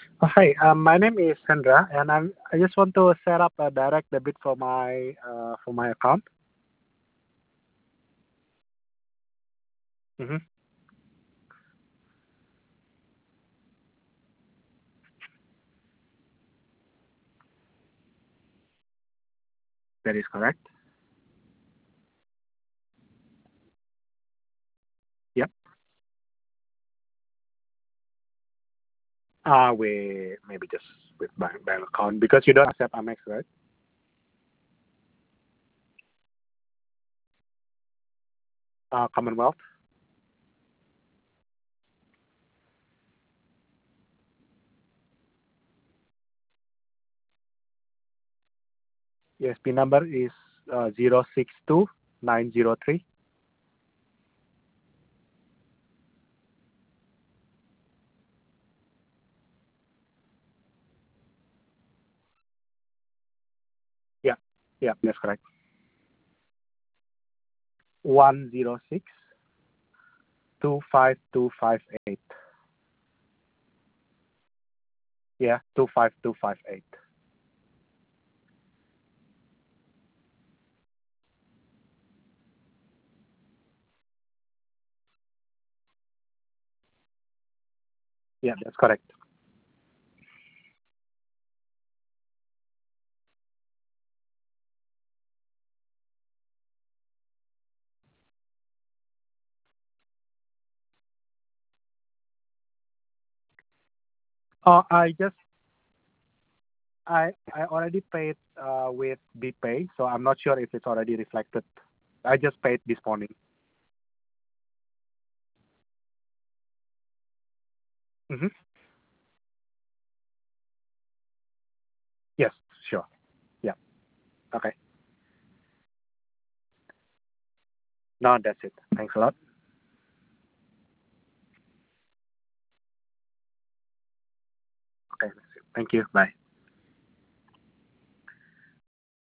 Hi, my name is Sandra, and I just want to set up a direct debit for my account. Mm-hmm. That is correct. Yep. We maybe just with bank account because you don't accept Amex, right? Commonwealth. Yes, P number is 062903. Yeah, yeah, that's correct. 106 25258. Yeah, 25258. Yeah, that's correct. I just I already paid with BPay, so I'm not sure if it's already reflected. I just paid this morning. Mm-hmm. Yes, sure. Yeah. Okay. No, that's it. Thanks a lot. Okay, that's it. Thank you. Bye.